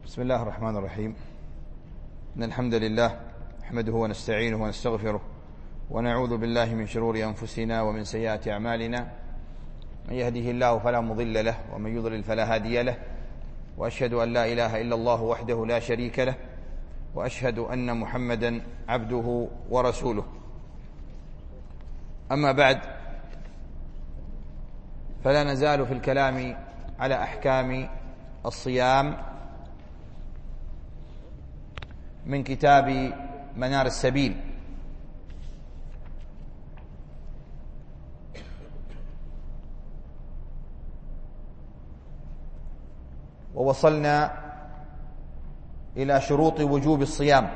بسم الله الرحمن الرحيم. إن الحمد لله نحمده ونستعينه ونستغفره ونعوذ بالله من شرور أنفسنا ومن سيئات أعمالنا. من يهده الله فلا مضل له ومن يضلل فلا هادي له، وأشهد أن لا إله إلا الله وحده لا شريك له، وأشهد أن محمدا عبده ورسوله. أما بعد، فلا نزال في الكلام على أحكام الصيام من كتاب منار السبيل. ووصلنا إلى شروط وجوب الصيام،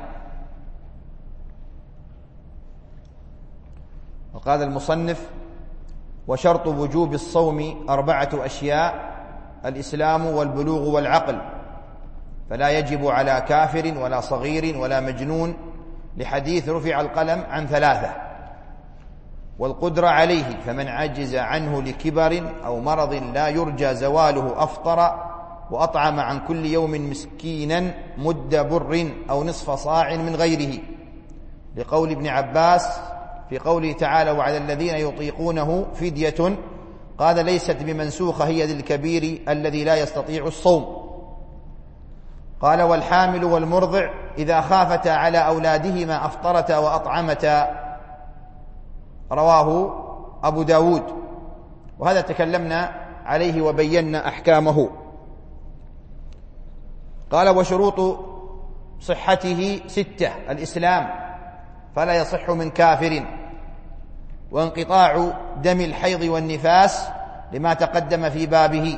وقال المصنف: وشرط وجوب الصوم 4 أشياء: الإسلام والبلوغ والعقل، فلا يجب على كافر ولا صغير ولا مجنون، لحديث رفع القلم عن 3، والقدرة عليه، فمن عجز عنه لكبر أو مرض لا يرجى زواله أفطر، وأطعم عن كل يوم مسكينا مد بر أو نصف صاع من غيره، لقول ابن عباس في قوله تعالى: وعلى الذين يطيقونه فدية، قال: ليست بمنسوخة هي للكبير الذي لا يستطيع الصوم. قال: والحامل والمرضع إذا خافتا على أولادهما أفطرتا وأطعمتا، رواه أبو داود. وهذا تكلمنا عليه وبينا أحكامه. قال: وشروط صحته 6: الإسلام، فلا يصح من كافر، وانقطاع دم الحيض والنفاس لما تقدم في بابه.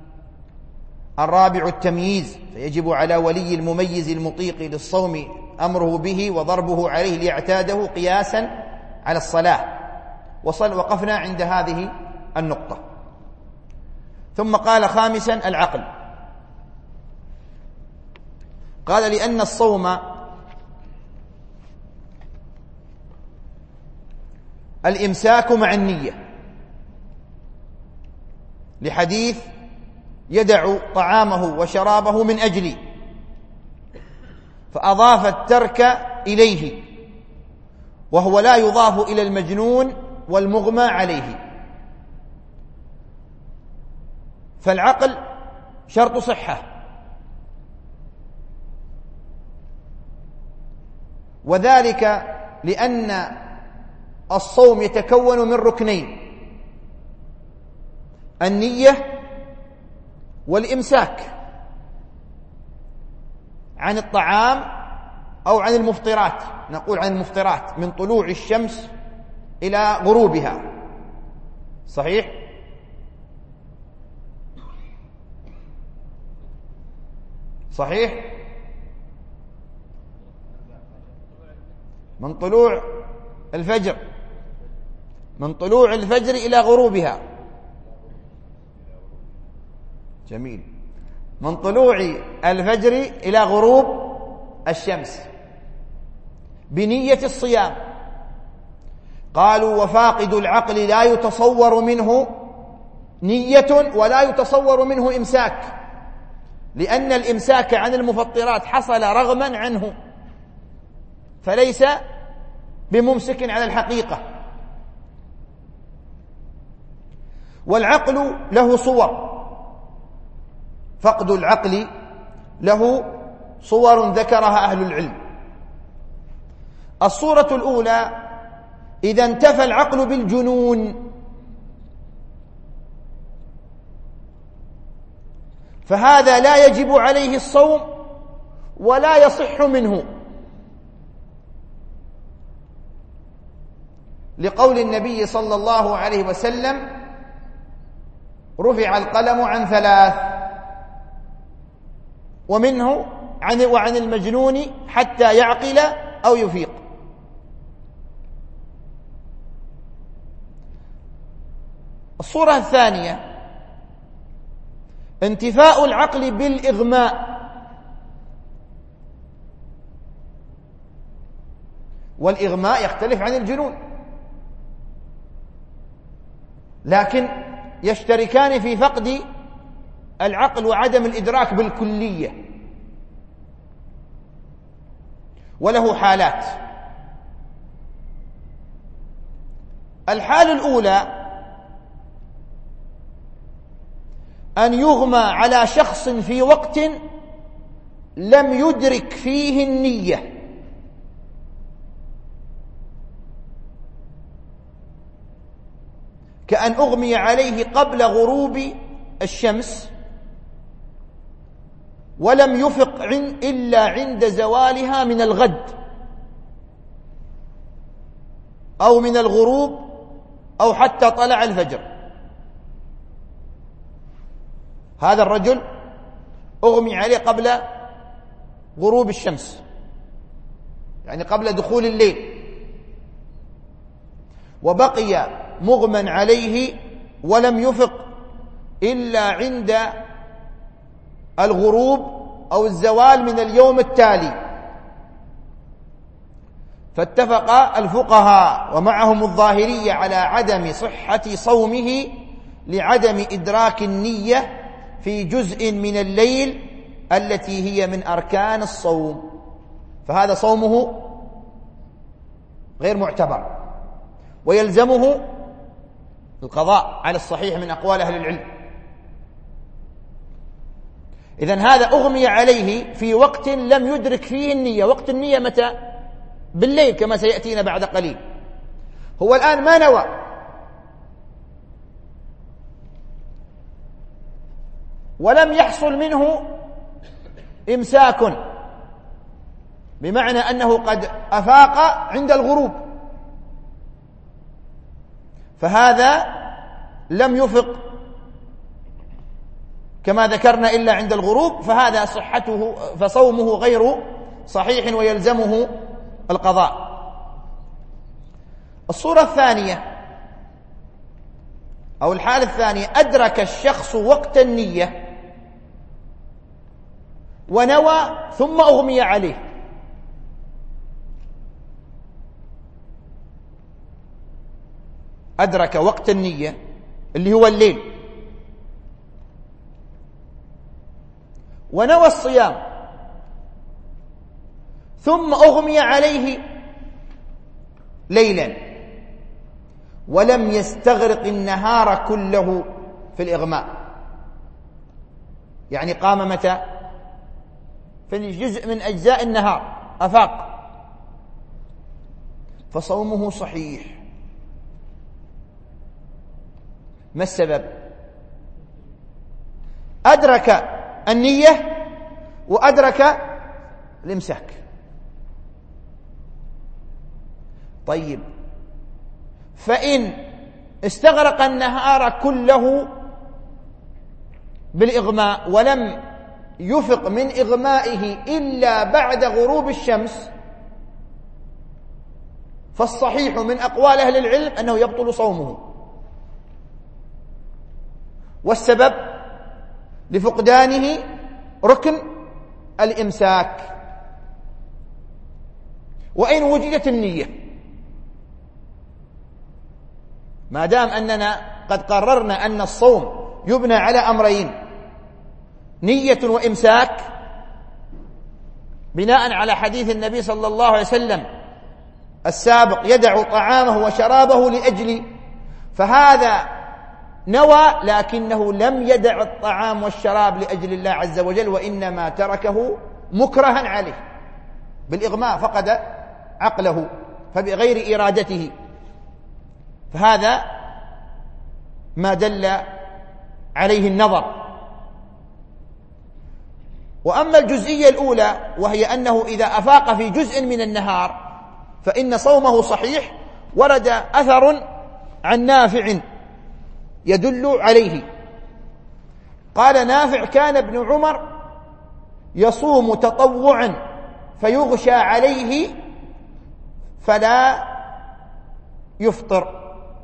4: التمييز، فيجب على ولي المميز المطيق للصوم أمره به وضربه عليه ليعتاده قياسا على الصلاة. وقفنا عند هذه النقطة. ثم قال: 5: العقل. قال: لأن الصوم الإمساك مع النية، لحديث: يدع طعامه وشرابه من أجلي، فأضاف الترك إليه، وهو لا يضاف إلى المجنون والمغمى عليه. فالعقل شرط صحة، وذلك لأن الصوم يتكون من ركنين: النية والإمساك عن الطعام أو عن المفطرات. نقول عن المفطرات من طلوع الشمس إلى غروبها، صحيح؟ صحيح؟ من طلوع الفجر، من طلوع الفجر إلى غروبها. جميل. من طلوع الفجر إلى غروب الشمس بنية الصيام. قالوا: وفاقد العقل لا يتصور منه نية ولا يتصور منه إمساك، لأن الإمساك عن المفطرات حصل رغما عنه، فليس بممسك على الحقيقة. والعقل له صور، فقد العقل له صور ذكرها أهل العلم. الصورة الأولى: إذا انتفى العقل بالجنون، فهذا لا يجب عليه الصوم ولا يصح منه، لقول النبي صلى الله عليه وسلم: رفع القلم عن 3، ومنه وعن المجنون حتى يعقل أو يفيق. الصورة الثانية: انتفاء العقل بالإغماء، والإغماء يختلف عن الجنون، لكن يشتركان في فقد العقل وعدم الإدراك بالكلية. وله حالات. الحالة الأولى أن يغمى على شخص في وقت لم يدرك فيه النية، كأن أغمي عليه قبل غروب الشمس ولم يفق إلا عند زوالها من الغد أو من الغروب أو حتى طلع الفجر. هذا الرجل أغمي عليه قبل غروب الشمس، يعني قبل دخول الليل، وبقي مغمى عليه ولم يفق إلا عند الغروب أو الزوال من اليوم التالي. فاتفق الفقهاء ومعهم الظاهرية على عدم صحة صومه لعدم إدراك النية في جزء من الليل التي هي من أركان الصوم، فهذا صومه غير معتبر ويلزمه القضاء على الصحيح من أقوال أهل العلم. إذن هذا أغمي عليه في وقت لم يدرك فيه النية. وقت النية متى؟ بالليل كما سيأتينا بعد قليل. هو الآن ما نوى، ولم يحصل منه إمساك، بمعنى أنه قد أفاق عند الغروب، فهذا لم يفق كما ذكرنا إلا عند الغروب، فهذا فصومه غير صحيح ويلزمه القضاء. الصورة الثانية أو الحالة الثانية: أدرك الشخص وقت النية ونوى ثم أغمي عليه. أدرك وقت النية اللي هو الليل ونوى الصيام ثم أغمي عليه ليلا ولم يستغرق النهار كله في الإغماء، يعني قام متى؟ في جزء من أجزاء النهار أفاق، فصومه صحيح. ما السبب؟ أدرك النية وأدرك الإمساك. طيب، فإن استغرق النهار كله بالإغماء ولم يفق من إغمائه إلا بعد غروب الشمس، فالصحيح من أقوال أهل العلم أنه يبطل صومه. والسبب لفقدانه ركن الإمساك، وإن وجدت النية، ما دام أننا قد قررنا أن الصوم يبنى على أمرين: نية وإمساك، بناء على حديث النبي صلى الله عليه وسلم السابق: يدع طعامه وشرابه لأجلي، فهذا نوى لكنه لم يدع الطعام والشراب لأجل الله عز وجل، وإنما تركه مكرها عليه بالإغماء، فقد عقله فبغير إرادته، فهذا ما دل عليه النظر. وأما الجزئية الأولى وهي أنه إذا أفاق في جزء من النهار فإن صومه صحيح، ورد أثر عن نافع يدل عليه. قال نافع: كان ابن عمر يصوم تطوعا فيغشى عليه فلا يفطر.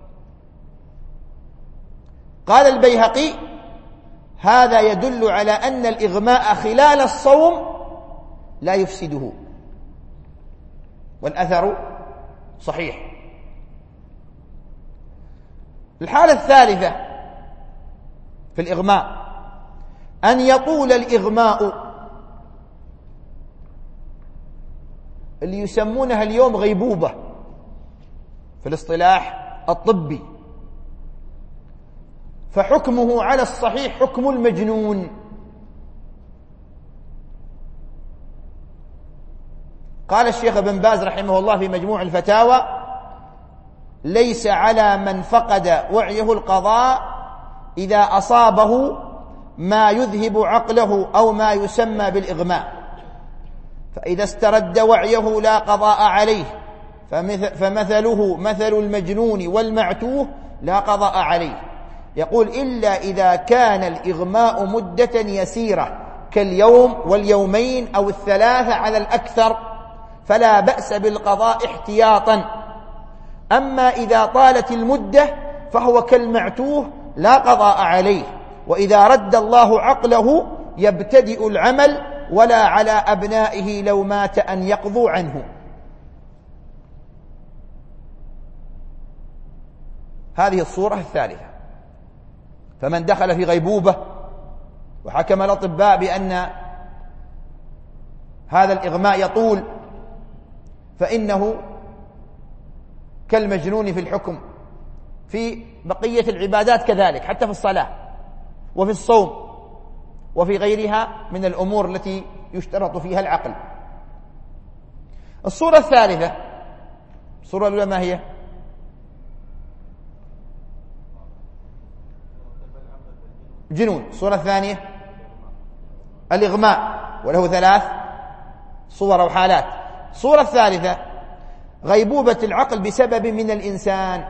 قال البيهقي: هذا يدل على أن الإغماء خلال الصوم لا يفسده، والأثر صحيح. الحالة الثالثة في الإغماء أن يطول الإغماء اللي يسمونها اليوم غيبوبة في الاصطلاح الطبي، فحكمه على الصحيح حكم المجنون. قال الشيخ ابن باز رحمه الله في مجموع الفتاوى: ليس على من فقد وعيه القضاء إذا أصابه ما يذهب عقله أو ما يسمى بالإغماء، فإذا استرد وعيه لا قضاء عليه، فمثله مثل المجنون والمعتوه لا قضاء عليه. يقول: إلا إذا كان الإغماء مدة يسيرة كاليوم واليومين أو الثلاثة على الأكثر، فلا بأس بالقضاء احتياطا. أما إذا طالت المدة فهو كالمعتوه لا قضاء عليه، وإذا رد الله عقله يبتدئ العمل، ولا على أبنائه لو مات أن يقضوا عنه. هذه الصورة الثالثة. فمن دخل في غيبوبة وحكم الأطباء بأن هذا الإغماء يطول فإنه كالمجنون في الحكم، في بقية العبادات كذلك، حتى في الصلاة وفي الصوم وفي غيرها من الأمور التي يشترط فيها العقل. الصورة الثالثة، الصورة الأولى ما هي؟ جنون. الصورة الثانية الإغماء، وله 3 صور أو حالات. الصورة الثالثة غيبوبة العقل بسبب من الإنسان،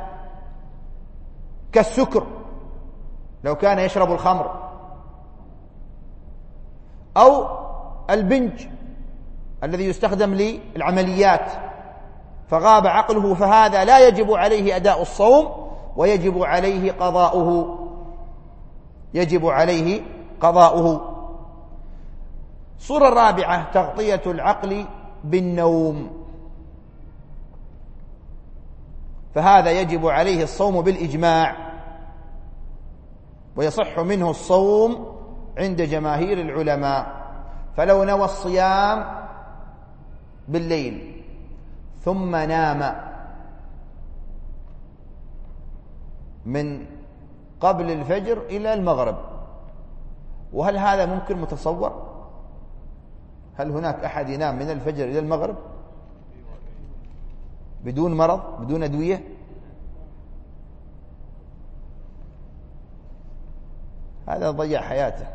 كالسكر لو كان يشرب الخمر، أو البنج الذي يستخدم للعمليات فغاب عقله، فهذا لا يجب عليه أداء الصوم ويجب عليه قضاؤه، يجب عليه قضاؤه. الصورة الرابعة تغطية العقل بالنوم، فهذا يجب عليه الصوم بالإجماع، ويصح منه الصوم عند جماهير العلماء. فلو نوى الصيام بالليل ثم نام من قبل الفجر إلى المغرب، وهل هذا ممكن متصور؟ هل هناك أحد ينام من الفجر إلى المغرب بدون مرض، بدون أدوية؟ هذا ضيع حياته.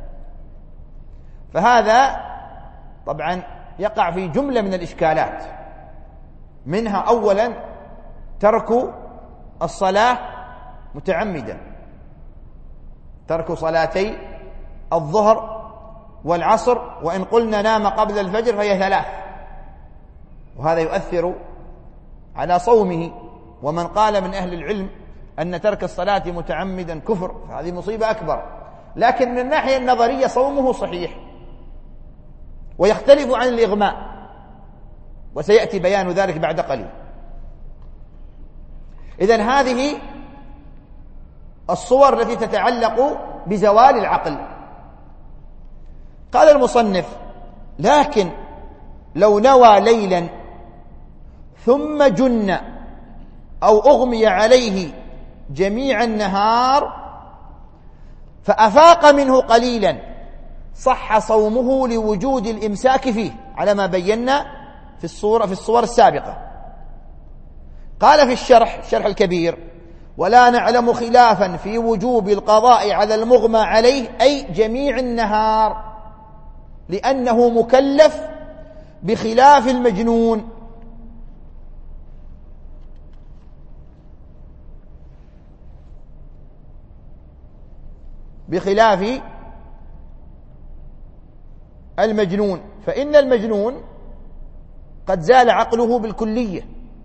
فهذا طبعا يقع في جملة من الإشكالات، منها أولا ترك الصلاة متعمدا، ترك صلاتي الظهر والعصر، وإن قلنا نام قبل الفجر فهي 3، وهذا يؤثر على صومه. ومن قال من أهل العلم أن ترك الصلاة متعمدا كفر فهذه مصيبة أكبر. لكن من الناحية النظرية صومه صحيح ويختلف عن الإغماء، وسيأتي بيان ذلك بعد قليل. إذن هذه الصور التي تتعلق بزوال العقل. قال المصنف: لكن لو نوى ليلا ثم جن أو أغمي عليه جميع النهار فأفاق منه قليلا صح صومه لوجود الإمساك فيه، على ما بينا في الصور السابقة. قال في الشرح الكبير: ولا نعلم خلافا في وجوب القضاء على المغمى عليه أي جميع النهار، لأنه مكلف بخلاف المجنون. بخلاف المجنون، فإن المجنون قد زال عقله بالكلية،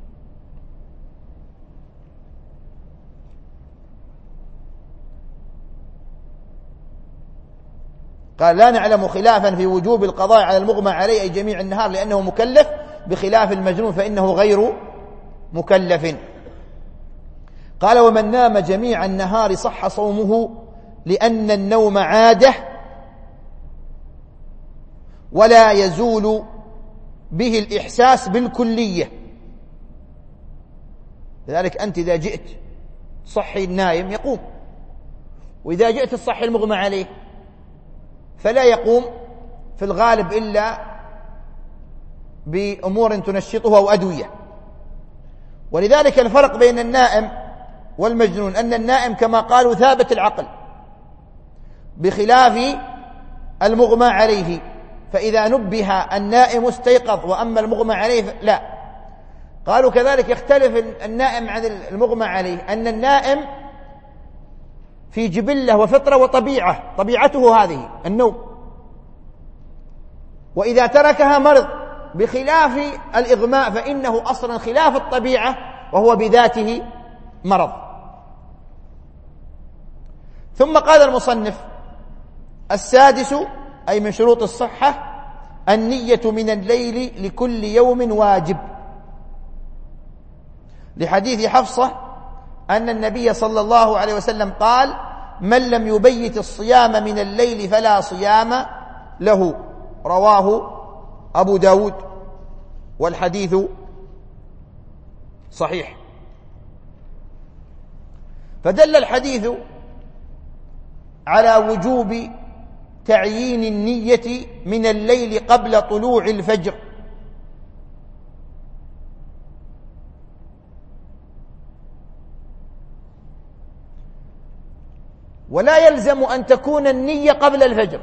قال: لا نعلم خلافا في وجوب القضاء على المغمى عليه أي جميع النهار لأنه مكلف، بخلاف المجنون فإنه غير مكلف. قال: ومن نام جميع النهار صح صومه، لأن النوم عادة ولا يزول به الإحساس بالكلية. لذلك أنت إذا جئت تصحي النايم يقوم، وإذا جئت تصحي المغمى عليه فلا يقوم في الغالب إلا بأمور تنشطه أو أدوية. ولذلك الفرق بين النائم والمجنون أن النائم كما قالوا ثابت العقل، بخلاف المغمى عليه، فإذا نبه النائم استيقظ، وأما المغمى عليه لا. قالوا كذلك يختلف النائم عن المغمى عليه، أن النائم في جبلة وفطرة وطبيعة، طبيعته هذه النوم، وإذا تركها مرض، بخلاف الإغماء فإنه أصلا خلاف الطبيعة وهو بذاته مرض. ثم قال المصنف: السادس أي من شروط الصحة النية من الليل لكل يوم واجب، لحديث حفصة أن النبي صلى الله عليه وسلم قال: من لم يبيت الصيام من الليل فلا صيام له، رواه أبو داود، والحديث صحيح. فدل الحديث على وجوب تعيين النية من الليل قبل طلوع الفجر، ولا يلزم أن تكون النية قبل الفجر،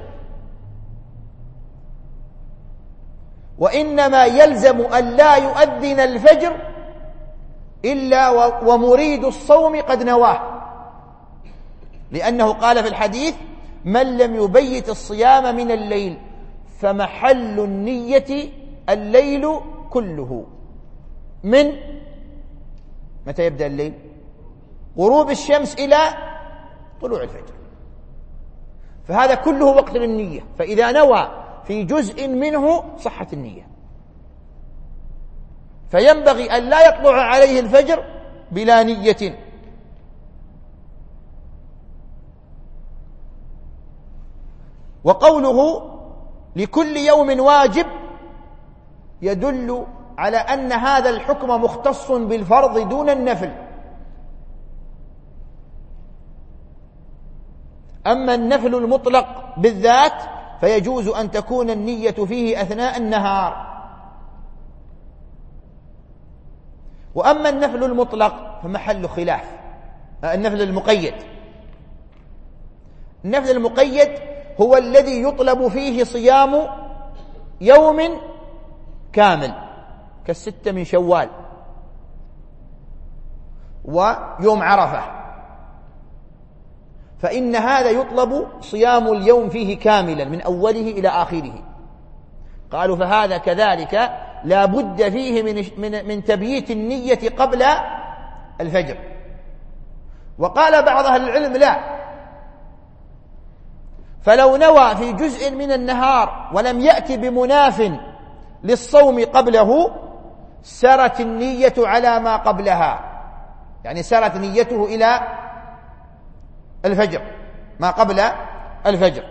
وإنما يلزم أن لا يؤذن الفجر إلا ومريد الصوم قد نواه، لأنه قال في الحديث: من لم يبيت الصيام من الليل، فمحل النية الليل كله. من متى يبدأ الليل؟ غروب الشمس إلى طلوع الفجر، فهذا كله وقت للنية، فإذا نوى في جزء منه صحت النية. فينبغي أن لا يطلع عليه الفجر بلا نية. وقوله لكل يوم واجب يدل على أن هذا الحكم مختص بالفرض دون النفل. أما النفل المطلق بالذات فيجوز أن تكون النية فيه أثناء النهار. وأما النفل المطلق فمحل خلاف. النفل المقيد، النفل المقيد هو الذي يطلب فيه صيام يوم كامل كالستة من شوال ويوم عرفة، فإن هذا يطلب صيام اليوم فيه كاملا من أوله إلى آخره. قالوا فهذا كذلك لا بد فيه من تبييت النية قبل الفجر. وقال بعض أهل العلم لا، فلو نوى في جزء من النهار ولم يأتي بمناف للصوم قبله سرت النية على ما قبلها، يعني سرت نيته إلى الفجر ما قبل الفجر.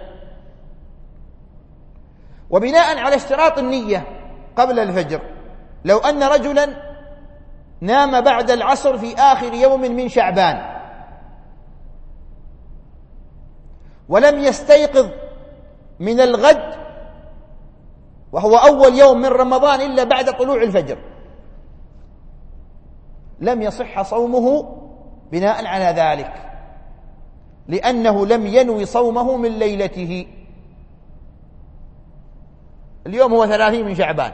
وبناء على اشتراط النية قبل الفجر، لو أن رجلا نام بعد العصر في آخر يوم من شعبان ولم يستيقظ من الغد وهو أول يوم من رمضان إلا بعد طلوع الفجر، لم يصح صومه بناء على ذلك، لأنه لم ينوي صومه من ليلته. اليوم هو 30 من شعبان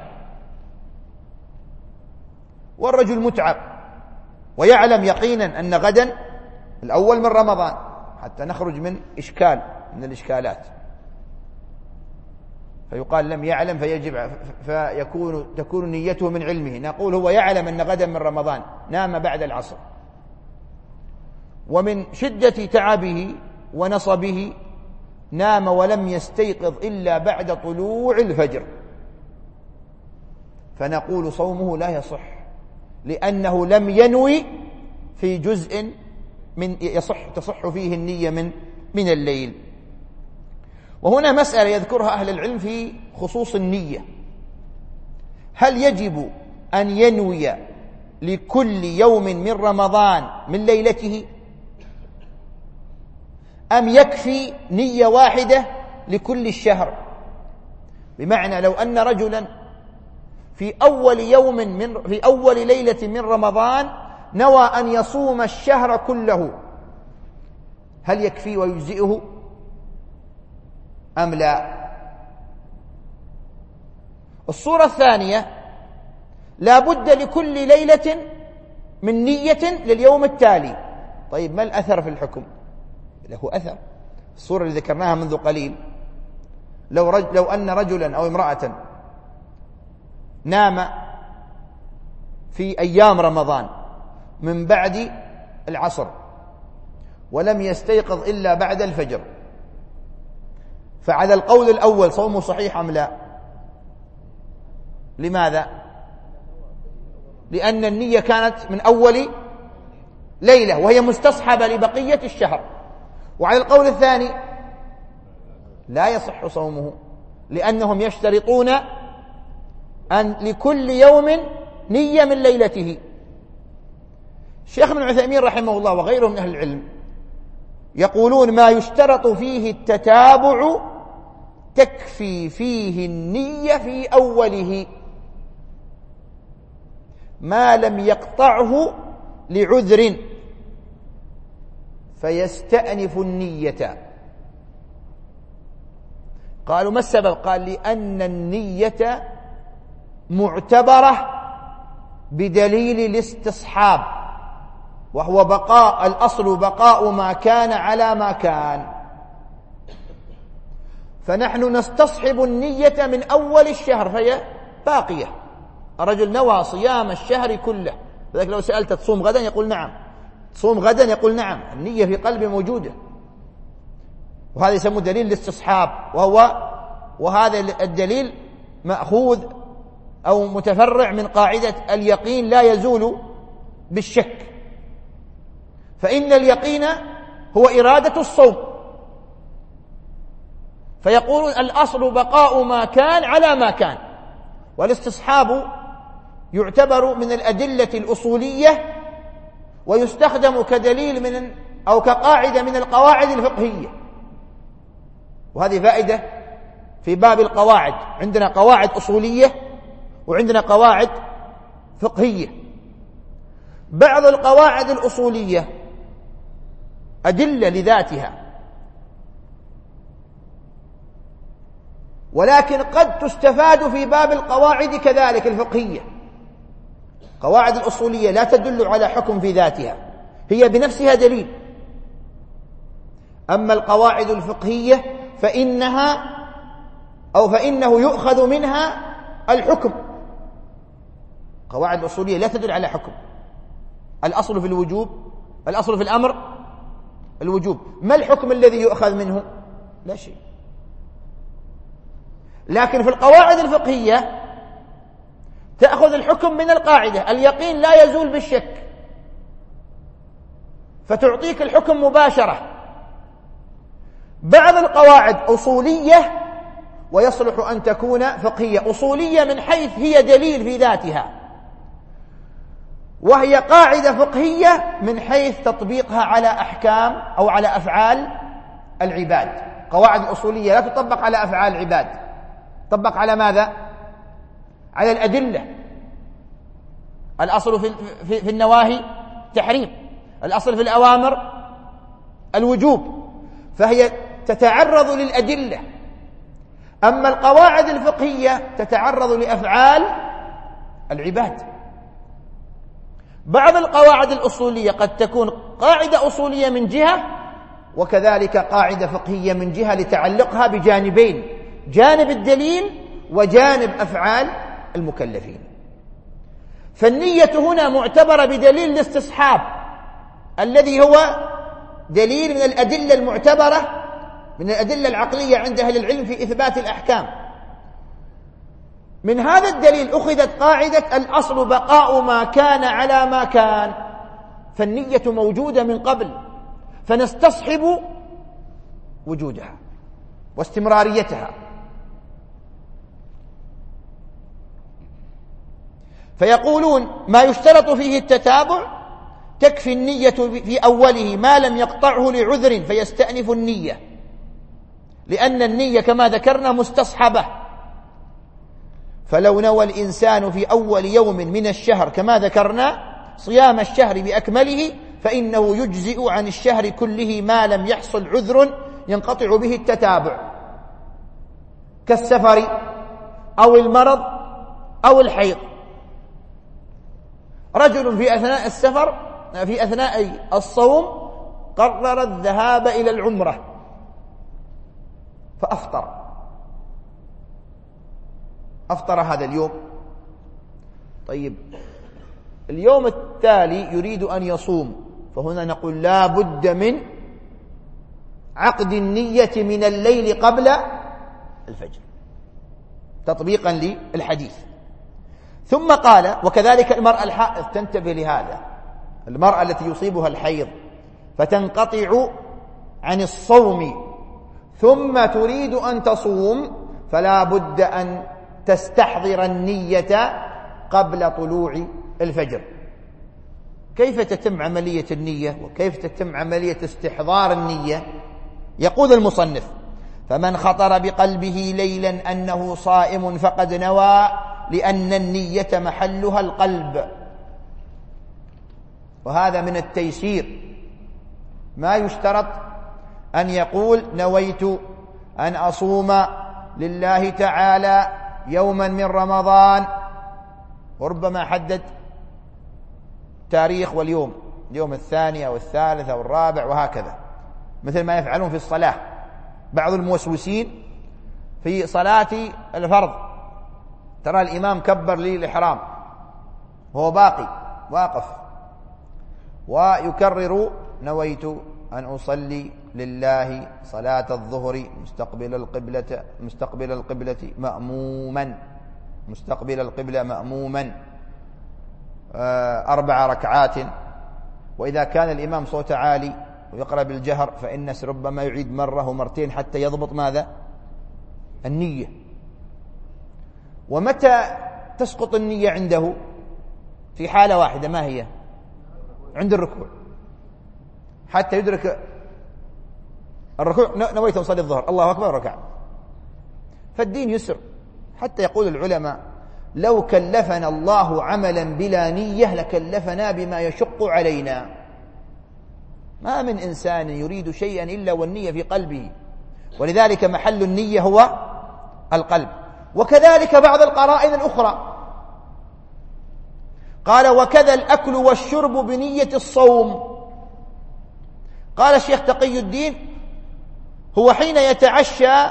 والرجل متعب ويعلم يقينا أن غدا الأول من رمضان، حتى نخرج من إشكال من الإشكالات، فيقال لم يعلم فيجب تكون نيته من علمه. نقول هو يعلم أن غدا من رمضان، نام بعد العصر، ومن شدة تعبه ونصبه نام ولم يستيقظ إلا بعد طلوع الفجر، فنقول صومه لا يصح، لأنه لم ينوي في جزء من تصح فيه النية من الليل. وهنا مسألة يذكرها أهل العلم في خصوص النية: هل يجب أن ينوي لكل يوم من رمضان من ليلته، أم يكفي نية واحدة لكل الشهر؟ بمعنى لو أن رجلا في أول ليلة من رمضان نوى أن يصوم الشهر كله، هل يكفي ويجزئه أم لا؟ الصورة الثانية، لا بد لكل ليلة من نية لليوم التالي. طيب ما الأثر في الحكم؟ له أثر. الصورة اللي ذكرناها منذ قليل، لو أن رجلا أو امرأة نام في أيام رمضان من بعد العصر ولم يستيقظ إلا بعد الفجر، فعلى القول الأول صومه صحيح أم لا؟ لماذا؟ لأن النية كانت من أول ليلة وهي مستصحبة لبقية الشهر. وعلى القول الثاني لا يصح صومه، لأنهم يشترطون أن لكل يوم نية من ليلته. الشيخ ابن عثيمين رحمه الله وغيره من أهل العلم يقولون ما يشترط فيه التتابع تكفي فيه النية في أوله ما لم يقطعه لعذر فيستأنف النية. قالوا ما السبب؟ قال لأن النية معتبرة بدليل الاستصحاب، وهو الأصل بقاء ما كان على ما كان، فنحن نستصحب النية من أول الشهر فهي باقية. الرجل نوى صيام الشهر كله، فذلك لو سألت تصوم غدا يقول نعم، تصوم غدا يقول نعم، النية في قلبه موجودة، وهذا يسمى دليل الاستصحاب، وهذا الدليل مأخوذ أو متفرع من قاعدة اليقين لا يزول بالشك، فإن اليقين هو إرادة الصوم، فيقولون الأصل بقاء ما كان على ما كان. والاستصحاب يعتبر من الأدلة الأصولية ويستخدم كدليل أو كقاعدة من القواعد الفقهية، وهذه فائدة في باب القواعد. عندنا قواعد أصولية وعندنا قواعد فقهية. بعض القواعد الأصولية أدلة لذاتها، ولكن قد تستفاد في باب القواعد كذلك الفقهية. قواعد الأصولية لا تدل على حكم في ذاتها، هي بنفسها دليل. أما القواعد الفقهية فإنه يؤخذ منها الحكم. قواعد الأصولية لا تدل على حكم. الأصل في الوجوب، الأصل في الأمر الوجوب، ما الحكم الذي يؤخذ منه؟ لا شيء. لكن في القواعد الفقهية تأخذ الحكم من القاعدة اليقين لا يزول بالشك، فتعطيك الحكم مباشرة. بعض القواعد أصولية ويصلح أن تكون فقهية. أصولية من حيث هي دليل في ذاتها، وهي قاعدة فقهية من حيث تطبيقها على أحكام أو على أفعال العباد. قواعد الأصولية لا تطبق على أفعال العباد، تطبق على ماذا؟ على الأدلة. الأصل في النواهي تحريم، الأصل في الأوامر الوجوب، فهي تتعرض للأدلة. أما القواعد الفقهية تتعرض لأفعال العباد. بعض القواعد الأصولية قد تكون قاعدة أصولية من جهة، وكذلك قاعدة فقهية من جهة لتعلقها بجانبين، جانب الدليل وجانب أفعال المكلفين. فالنية هنا معتبرة بدليل الاستصحاب الذي هو دليل من الأدلة المعتبرة من الأدلة العقلية عند أهل العلم في إثبات الأحكام. من هذا الدليل أخذت قاعدة الأصل بقاء ما كان على ما كان، فالنية موجودة من قبل، فنستصحب وجودها واستمراريتها. فيقولون ما يشترط فيه التتابع تكفي النية في أوله ما لم يقطعه لعذر فيستأنف النية، لأن النية كما ذكرنا مستصحبة. فلو نوى الإنسان في أول يوم من الشهر كما ذكرنا صيام الشهر بأكمله فإنه يجزئ عن الشهر كله ما لم يحصل عذر ينقطع به التتابع، كالسفر أو المرض أو الحيض. رجل في أثناء السفر في أثناء الصوم قرر الذهاب إلى العمرة فأفطر هذا اليوم. طيب اليوم التالي يريد أن يصوم، فهنا نقول لا بد من عقد النية من الليل قبل الفجر تطبيقا للحديث. ثم قال وكذلك المرأة الحائض، تنتبه لهذا، المرأة التي يصيبها الحيض فتنقطع عن الصوم ثم تريد أن تصوم فلا بد أن تستحضر النية قبل طلوع الفجر. كيف تتم عملية النية وكيف تتم عملية استحضار النية؟ يقول المصنف فمن خطر بقلبه ليلا أنه صائم فقد نوى، لأن النية محلها القلب. وهذا من التيسير، ما يشترط أن يقول نويت أن أصوم لله تعالى يوما من رمضان، وربما حدد تاريخ واليوم، اليوم الثاني أو الثالث أو الرابع وهكذا، مثل ما يفعلون في الصلاة بعض الموسوسين في صلاة الفرض، ترى الإمام كبر للإحرام وهو باقي واقف ويكرر نويت أن أصلي لله صلاة الظهر مستقبل القبلة مأموما 4 ركعات. وإذا كان الإمام صوت عالي ويقرأ بالجهر فإن ربما يعيد مرة ومرتين حتى يضبط ماذا؟ النية. ومتى تسقط النية عنده؟ في حالة واحدة، ما هي؟ عند الركوع، حتى يدرك الركوع نويت أصلي الظهر، الله أكبر ركع. فالدين يسر، حتى يقول العلماء لو كلفنا الله عملا بلا نية لكلفنا بما يشق علينا. ما من إنسان يريد شيئا إلا والنية في قلبه، ولذلك محل النية هو القلب. وكذلك بعض القرائن الأخرى قال وكذا الأكل والشرب بنية الصوم. قال الشيخ تقي الدين هو حين يتعشى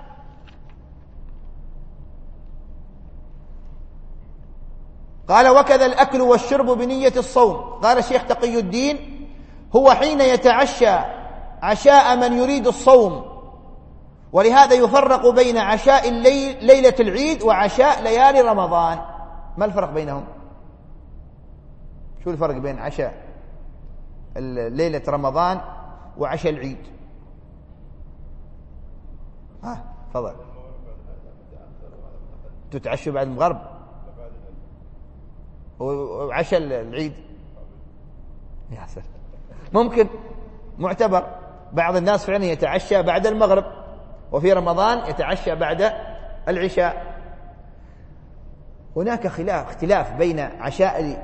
قال وكذا الأكل والشرب بنية الصوم. قال الشيخ تقي الدين هو حين يتعشى عشاء من يريد الصوم، ولهذا يفرق بين عشاء الليل ليلة العيد وعشاء ليالي رمضان. ما الفرق بينهم؟ شو الفرق بين عشاء ليلة رمضان وعشاء العيد؟ تفضل. تتعشوا بعد المغرب وعشاء العيد يا سلام، ممكن معتبر. بعض الناس فعلا يتعشى بعد المغرب، وفي رمضان يتعشى بعد العشاء. هناك اختلاف بين عشاء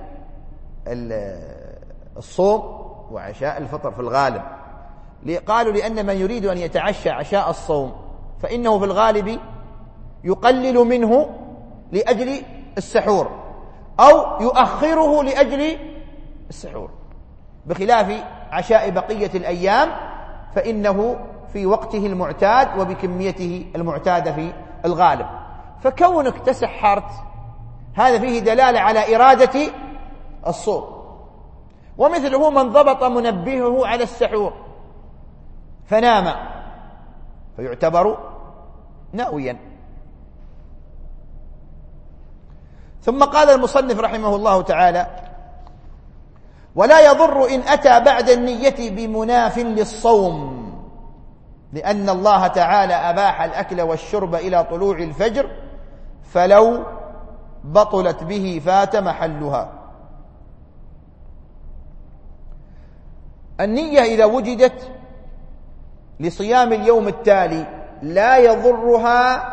الصوم وعشاء الفطر في الغالب. قالوا لأن من يريد أن يتعشى عشاء الصوم فإنه في الغالب يقلل منه لأجل السحور أو يؤخره لأجل السحور، بخلاف عشاء بقية الأيام فإنه في وقته المعتاد وبكميته المعتادة في الغالب. فكونك تسحرت هذا فيه دلالة على إرادة الصوم. ومثله من ضبط منبهه على السحور فنام فيعتبر ناويا. ثم قال المصنف رحمه الله تعالى ولا يضر إن أتى بعد النية بمناف للصوم، لأن الله تعالى أباح الأكل والشرب إلى طلوع الفجر، فلو بطلت به فات محلها. النية إذا وجدت لصيام اليوم التالي لا يضرها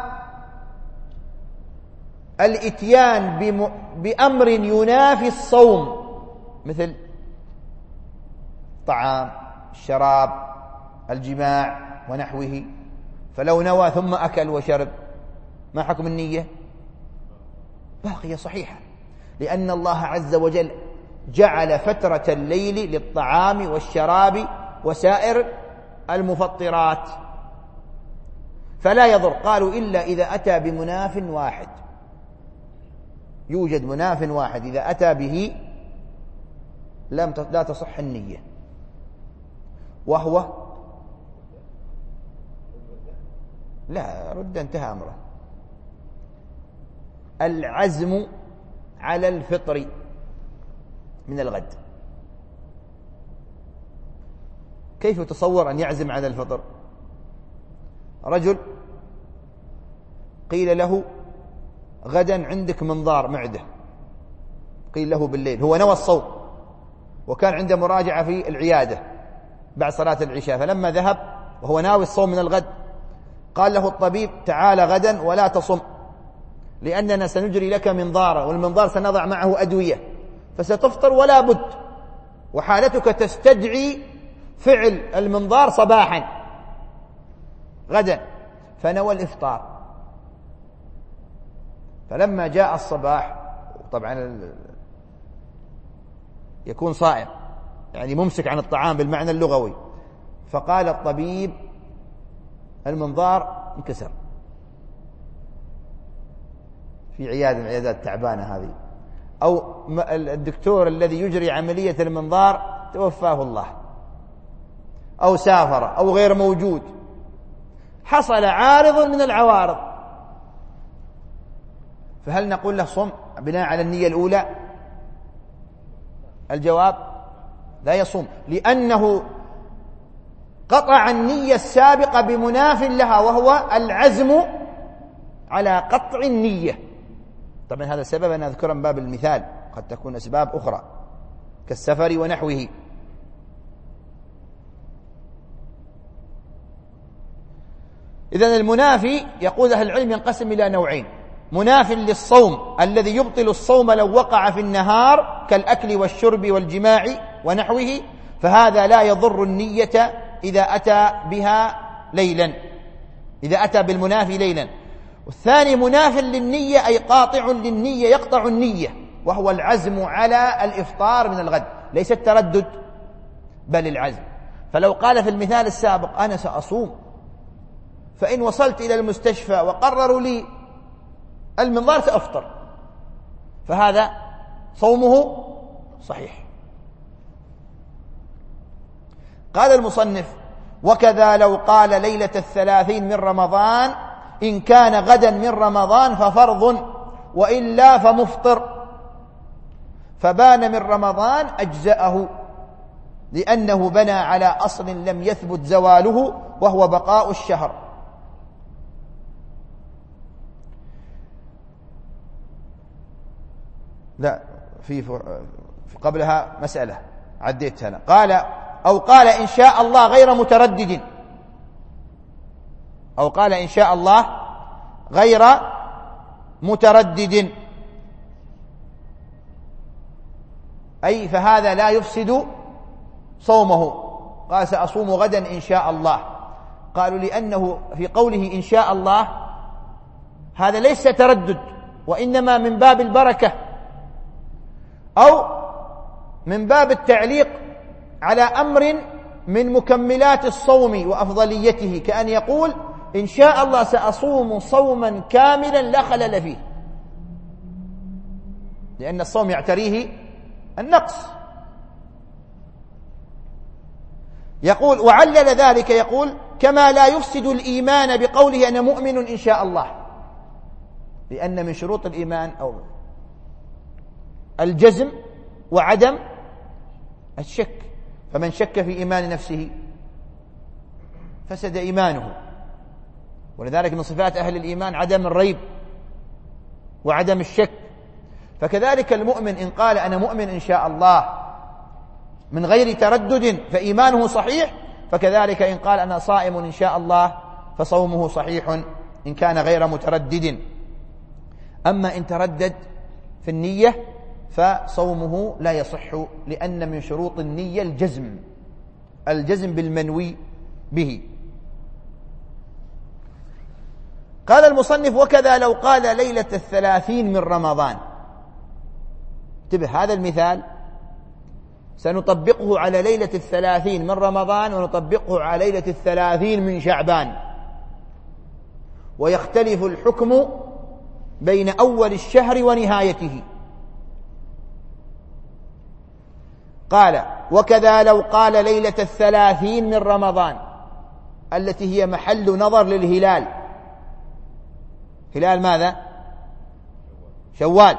الإتيان بأمر ينافي الصوم، مثل الطعام، الشراب، الجماع ونحوه، فلو نوى ثم أكل وشرب ما حكم النية؟ باقية صحيحة، لأن الله عز وجل جعل فترة الليل للطعام والشراب وسائر المفطرات، فلا يضر. قالوا إلا إذا أتى بمناف واحد، يوجد مناف واحد إذا أتى به لا تصح النية، وهو لا رد انتهى أمره، العزم على الفطر من الغد. كيف تصور أن يعزم على الفطر؟ رجل قيل له غدا عندك منظار معدة، قيل له بالليل، هو نوى الصوم وكان عنده مراجعة في العيادة بعد صلاة العشاء، فلما ذهب وهو ناوي الصوم من الغد قال له الطبيب تعال غدا ولا تصم، لأننا سنجري لك منظارا، والمنظار سنضع معه أدوية، فستفطر ولا بد، وحالتك تستدعي فعل المنظار صباحا غدا، فنوى الإفطار. فلما جاء الصباح، طبعا يكون صائم يعني ممسك عن الطعام بالمعنى اللغوي، فقال الطبيب المنظار انكسر في عيادة من العيادات التعبانة هذه، أو الدكتور الذي يجري عملية المنظار توفاه الله، أو سافر، أو غير موجود، حصل عارض من العوارض، فهل نقول له صم بناء على النية الأولى؟ الجواب لا يصوم، لأنه قطع النية السابقة بمناف لها، وهو العزم على قطع النية. طبعا هذا السبب أنا أذكر من باب المثال، قد تكون أسباب أخرى كالسفر ونحوه. إذن المنافي يقول أهل العلم ينقسم إلى نوعين: مناف للصوم الذي يبطل الصوم لو وقع في النهار كالأكل والشرب والجماع ونحوه، فهذا لا يضر النية إذا أتى بها ليلا، إذا أتى بالمنافي ليلا. والثاني مناف للنية، أي قاطع للنية، يقطع النية، وهو العزم على الإفطار من الغد، ليس التردد بل العزم. فلو قال في المثال السابق أنا سأصوم، فإن وصلت إلى المستشفى وقرروا لي المنظار سأفطر، فهذا صومه صحيح. قال المصنف: وكذا لو قال ليلة 30 من رمضان إن كان غدا من رمضان ففرض، وإلا فمفطر، فبان من رمضان أجزأه، لأنه بنى على أصل لم يثبت زواله وهو بقاء الشهر. لا، في قبلها مسألة عديتها أنا. قال: أو قال إن شاء الله غير متردد، أو قال إن شاء الله غير متردد، أي فهذا لا يفسد صومه. قال سأصوم غدا إن شاء الله، قالوا لأنه في قوله إن شاء الله هذا ليس تردد، وإنما من باب البركة، أو من باب التعليق على أمر من مكملات الصوم وأفضليته، كأن يقول إن شاء الله سأصوم صوما كاملا لا خلل فيه، لأن الصوم يعتريه النقص. يقول: وعلل ذلك، يقول: كما لا يفسد الإيمان بقوله أنا مؤمن إن شاء الله، لأن من شروط الإيمان أو الجزم وعدم الشك، فمن شك في إيمان نفسه فسد إيمانه. ولذلك من صفات أهل الإيمان عدم الريب وعدم الشك، فكذلك المؤمن إن قال أنا مؤمن إن شاء الله من غير تردد فإيمانه صحيح، فكذلك إن قال أنا صائم إن شاء الله فصومه صحيح إن كان غير متردد. أما إن تردد في النية فصومه لا يصح، لأن من شروط النية الجزم بالمنوي به. قال المصنف: وكذا لو قال ليلة 30 من رمضان. انتبه، هذا المثال سنطبقه على ليلة 30 من رمضان، ونطبقه على ليلة 30 من شعبان، ويختلف الحكم بين أول الشهر ونهايته. قال: وكذا لو قال ليلة 30 من رمضان، التي هي محل نظر للهلال. هلال ماذا؟ شوال.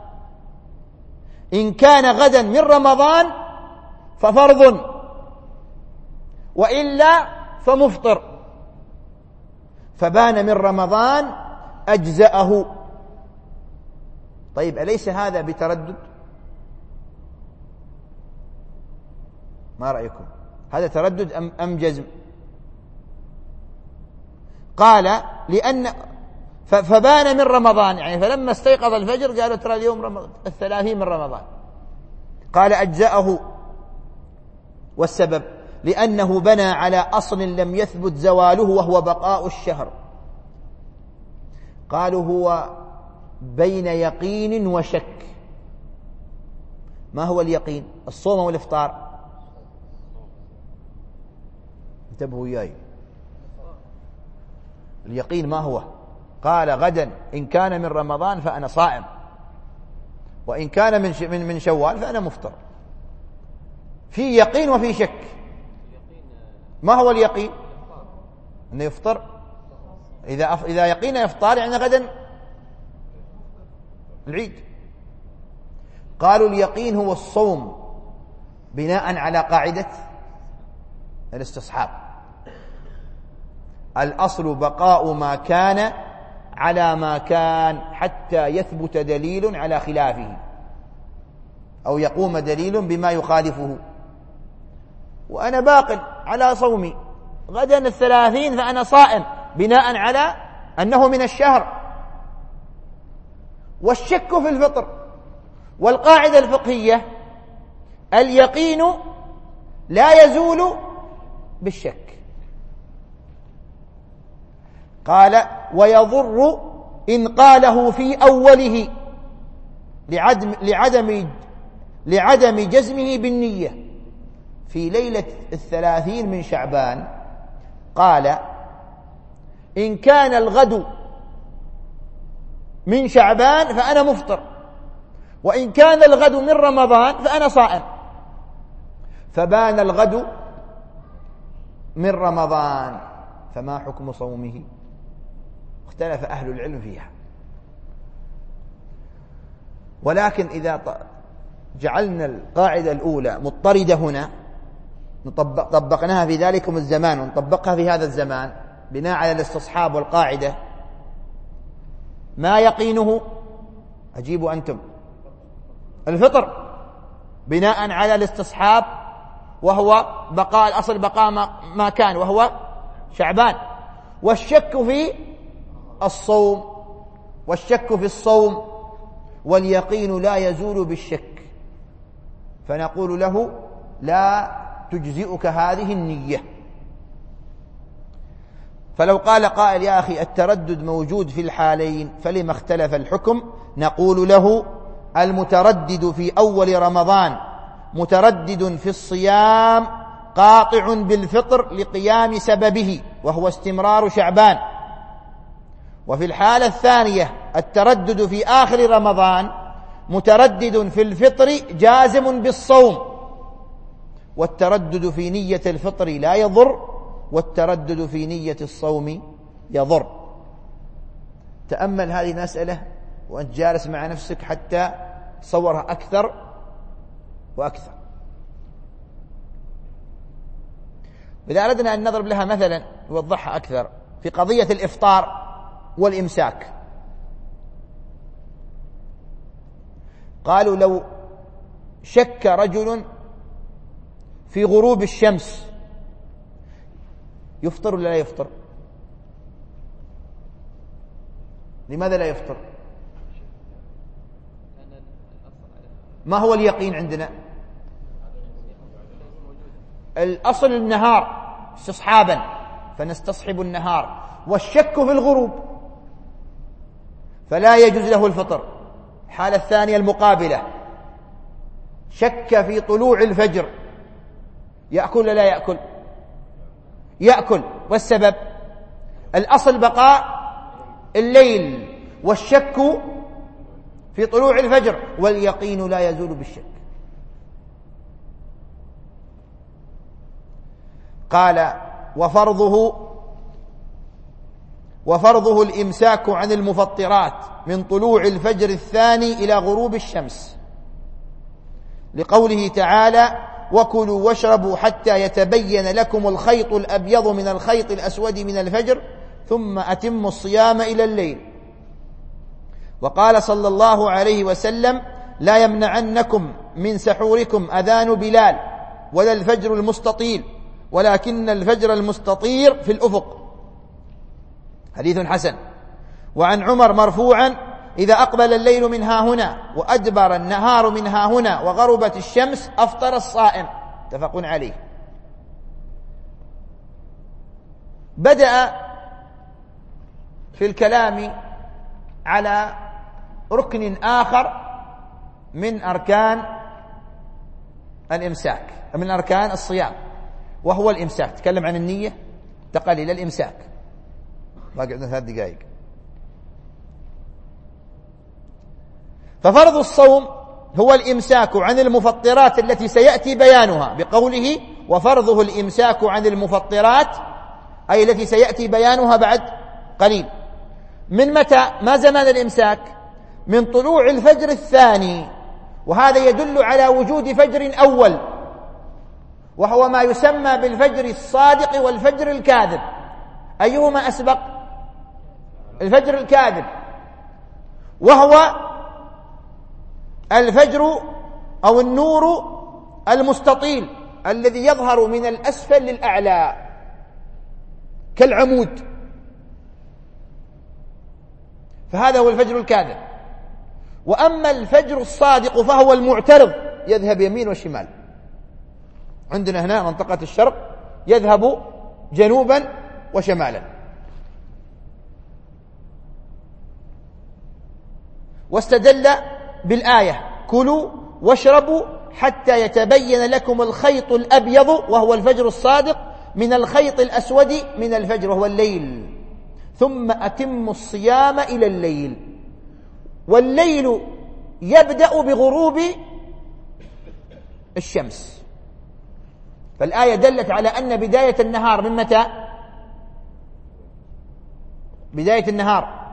إن كان غدا من رمضان ففرض، وإلا فمفطر، فبان من رمضان أجزأه. طيب، أليس هذا بتردد؟ ما رأيكم؟ هذا تردد أم جزم؟ قال: لأن فبان من رمضان، يعني فلما استيقظ الفجر قالوا ترى اليوم 30 من رمضان. قال: أجزأه. والسبب لأنه بنى على أصل لم يثبت زواله، وهو بقاء الشهر. قالوا هو بين يقين وشك. ما هو اليقين؟ الصوم والإفطار. انتبهوا وياي، اليقين ما هو؟ قال: غدا إن كان من رمضان فأنا صائم، وإن كان من شوال فأنا مفطر. في يقين وفي شك. ما هو اليقين؟ أنه يفطر. إذا يقين إفطار يعني غدا العيد. قالوا اليقين هو الصوم بناء على قاعدة الاستصحاب. الأصل بقاء ما كان على ما كان حتى يثبت دليل على خلافه، أو يقوم دليل بما يخالفه. وأنا باق على صومي، غدا 30 فأنا صائم، بناء على أنه من الشهر. والشك في الفطر. والقاعدة الفقهية: اليقين لا يزول بالشك. قال: ويضر إن قاله في أوله لعدم جزمه بالنية. في ليلة 30 من شعبان قال: إن كان الغد من شعبان فأنا مفطر، وإن كان الغد من رمضان فأنا صائم. فبان الغد من رمضان، فما حكم صومه؟ اختلف أهل العلم فيها. ولكن إذا جعلنا القاعدة الأولى مضطردة هنا، طبقناها في ذلكم الزمان ونطبقها في هذا الزمان بناء على الاستصحاب والقاعدة، ما يقينه؟ أجيبوا أنتم. الفطر بناء على الاستصحاب، وهو بقاء الأصل، بقاء ما كان، وهو شعبان. والشك في الصوم، والشك في الصوم، واليقين لا يزول بالشك. فنقول له: لا تجزئك هذه النية. فلو قال قائل: يا أخي التردد موجود في الحالين، فلما اختلف الحكم؟ نقول له: المتردد في أول رمضان متردد في الصيام قاطع بالفطر لقيام سببه، وهو استمرار شعبان. وفي الحالة الثانية التردد في آخر رمضان متردد في الفطر جازم بالصوم. والتردد في نية الفطر لا يضر، والتردد في نية الصوم يضر. تأمل هذه المسألة وأنت جالس مع نفسك حتى تصورها أكثر وأكثر. إذا أردنا أن نضرب لها مثلا يوضحها أكثر في قضية الإفطار والإمساك. قالوا لو شك رجل في غروب الشمس يفطر ولا لا يفطر؟ لماذا لا يفطر؟ ما هو اليقين عندنا؟ الأصل النهار استصحابا، فنستصحب النهار، والشك في الغروب فلا يجوز له الفطر. الحالة الثانية المقابلة، شك في طلوع الفجر، يأكل ولا لا يأكل؟ يأكل. والسبب الأصل بقاء الليل، والشك في طلوع الفجر، واليقين لا يزول بالشك. قال وفرضه الإمساك عن المفطرات من طلوع الفجر الثاني إلى غروب الشمس، لقوله تعالى: وكلوا واشربوا حتى يتبين لكم الخيط الأبيض من الخيط الأسود من الفجر ثم أتموا الصيام إلى الليل. وقال صلى الله عليه وسلم: لا يمنعنكم من سحوركم أذان بلال ولا الفجر المستطيل، ولكن الفجر المستطير في الأفق. حديث حسن. وعن عمر مرفوعا: إذا أقبل الليل من ها هنا وأدبر النهار من ها هنا وغربت الشمس أفطر الصائم. متفق عليه. بدأ في الكلام على ركن آخر من أركان الإمساك، من أركان الصيام، وهو الإمساك. تكلم عن النية، انتقل إلى الإمساك. باقي عندنا 3 دقائق. ففرض الصوم هو الإمساك عن المفطرات التي سيأتي بيانها، بقوله: وفرضه الإمساك عن المفطرات، أي التي سيأتي بيانها بعد قليل. من متى؟ ما زمان الإمساك؟ من طلوع الفجر الثاني، وهذا يدل على وجود فجر أول، وهو ما يسمى بالفجر الصادق والفجر الكاذب. أيهما أسبق؟ الفجر الكاذب، وهو الفجر أو النور المستطيل الذي يظهر من الأسفل للأعلى كالعمود، فهذا هو الفجر الكاذب. وأما الفجر الصادق فهو المعترض، يذهب يمين وشمال. عندنا هنا منطقة الشرق يذهب جنوبا وشمالا. واستدل بالآية: كلوا واشربوا حتى يتبين لكم الخيط الأبيض وهو الفجر الصادق من الخيط الأسود من الفجر وهو الليل، ثم أتموا الصيام إلى الليل. والليل يبدأ بغروب الشمس، فالآية دلت على أن بداية النهار من متى؟ بداية النهار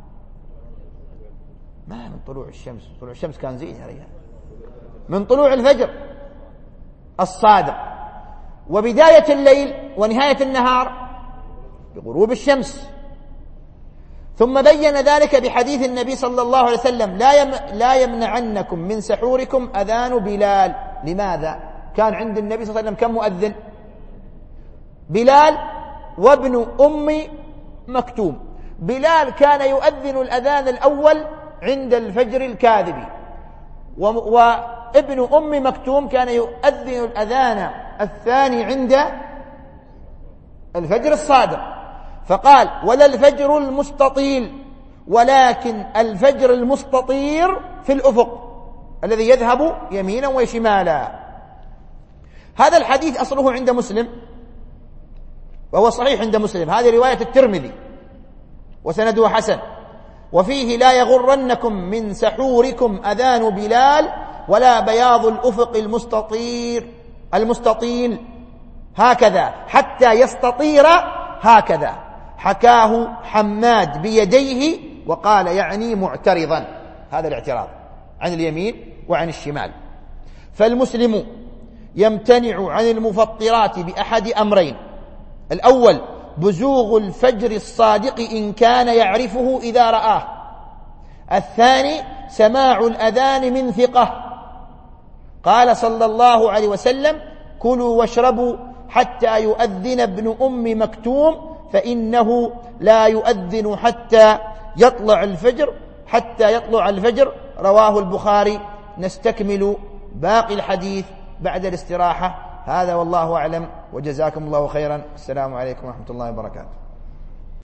ما من طلوع الشمس. طلوع الشمس كان زين يا رجال، من طلوع الفجر الصادق. وبداية الليل ونهاية النهار بغروب الشمس. ثم بين ذلك بحديث النبي صلى الله عليه وسلم: لا يمنعنكم من سحوركم أذان بلال. لماذا؟ كان عند النبي صلى الله عليه وسلم كم مؤذن؟ بلال وابن أم مكتوم. بلال كان يؤذن الأذان الأول عند الفجر الكاذب، وابن أم مكتوم كان يؤذن الأذان الثاني عند الفجر الصادق. فقال: ولا الفجر المستطيل، ولكن الفجر المستطير في الأفق الذي يذهب يمينا وشمالا. هذا الحديث أصله عند مسلم، وهو صحيح عند مسلم. هذه رواية الترمذي وسنده حسن. وفيه: لا يغرنكم من سحوركم أذان بلال ولا بياض الأفق المستطيل هكذا حتى يستطير هكذا. حكاه حماد بيديه وقال يعني معترضا، هذا الاعتراض عن اليمين وعن الشمال. فالمسلم يمتنع عن المفطرات بأحد أمرين: الأول بزوغ الفجر الصادق إن كان يعرفه إذا رآه، الثاني سماع الأذان من ثقة. قال صلى الله عليه وسلم: كلوا واشربوا حتى يؤذن ابن أم مكتوم فإنه لا يؤذن حتى يطلع الفجر. رواه البخاري. نستكمل باقي الحديث بعد الاستراحة. هذا والله أعلم، وجزاكم الله خيرا. السلام عليكم ورحمة الله وبركاته.